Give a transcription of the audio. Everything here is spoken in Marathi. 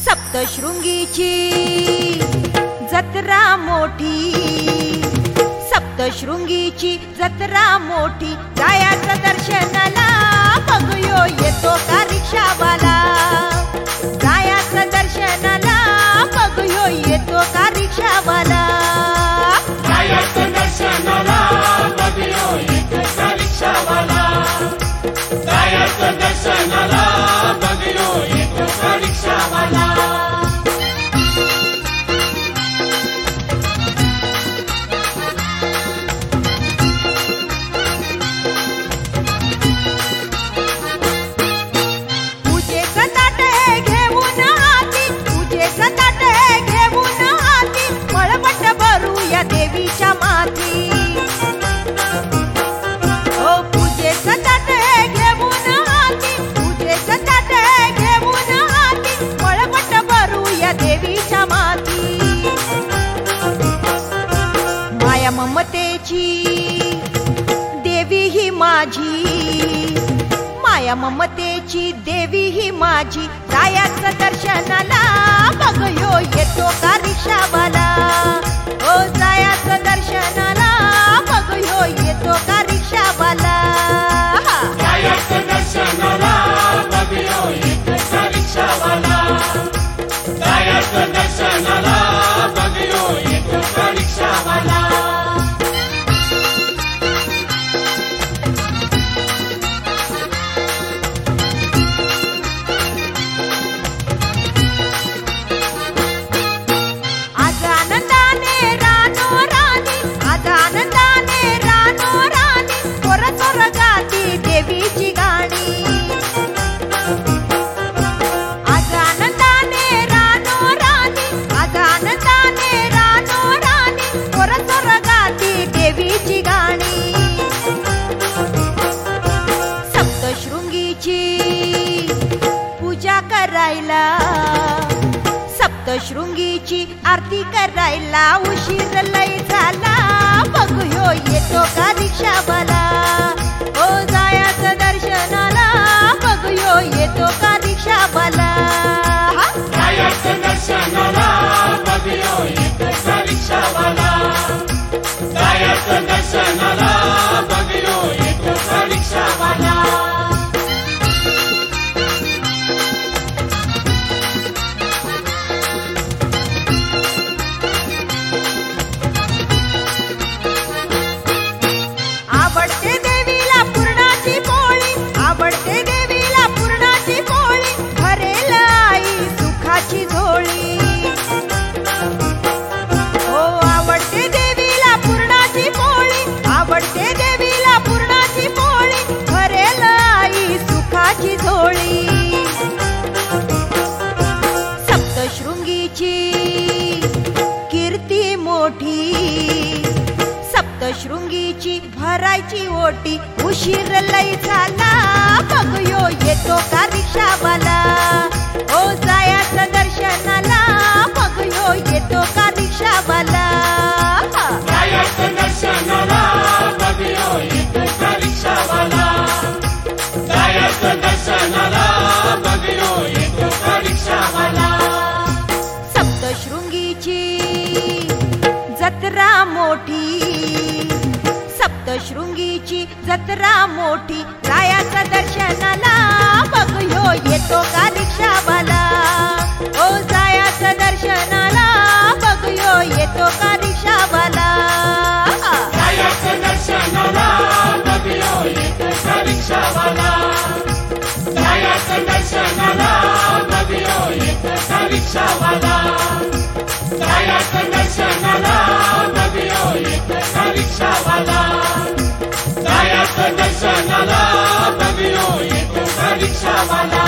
सप्तशृंगीची जत्रा मोठी, सप्तशृंगीची जत्रा मोठी, जायाचं दर्शनाला बघूयो येतो का रिक्षावाला, जायाचं दर्शनाला बघूयो येतो का रिक्षावाला, जायाचं दर्शनाला बघूयो येतो का रिक्षावाला, जायाचं दर्शनाला बघूयो येतो का रिक्षावाला. देवीच्या माती हो पूजेचं ताट घेऊन हाती, पूजेचं ताट घेऊन हाती, पळपट भरूया देवीच्या माती. माया ममतेची देवी ही माझी, माया ममतेची देवी ही माझी, जायाचं दर्शनाला बघूयो येतो का रिक्षावाला, ओ जायाचं दर्शनाला बघूयो येतो का रिक्षावाला, जायाचं दर्शनाला बघूयो येतो का रिक्षावाला, जायाचं दर्शनाला बघूयो येतो का रिक्षावाला. देवीची गाणी आज आनंदाने रानो राणी, आज आनंदाने रानो राणी, सोर सोर गाती देवीची गाणी. सप्तशृंगीची पूजा करायला, सप्तशृंगीची आरती करायला उशीर लय झाला, बघूयो येतो का रिक्षावाला, ओ जायाचं दर्शनाला बघूयो येतो का रिक्षावाला, जायाचं दर्शनाला बघूयो येतो का रिक्षावाला, जायाचं दर्शनाला बघूयो येतो का रिक्षावाला. आवडते देवीला पुरणाची पोळी, आवडते देवीला पुरणाची पोळी, भरेल आई सुखाची झोळी, हो आवडते देवीला पुरणाची पोळी, आवडते देवीला पुरणाची पोळी, भरेल आई सुखाची झोळी. सप्तशृंगीची कीर्ती मोठी, सप्तशृंगीची भरायची ओटी, उशीर लय झाला बघूयो येतो का रिक्षावाला, ओ जायाचं दर्शनाला बघूयो येतो का रिक्षावाला, जायाचं दर्शनाला बघूयो येतो का रिक्षावाला, जायाचं दर्शनाला बघूयो येतो का रिक्षावाला. सप्तशृंगीची जत्रा मोठी, सप्तशृंगीची जत्रा मोठी, जायाचं दर्शनाला बघूयो येतो का रिक्षावाला, ओ जायाचं दर्शनाला बघूयो येतो का रिक्षावाला, जायाचं दर्शनाला बघूयो येतो का रिक्षावाला, जायाचं दर्शनाला बघूयो येतो का रिक्षावाला, जायाचं दर्शनाला बघूयो येतो का रिक्षावाला, जायाचं दर्शनाला बघूयो येतो का रिक्षावाला.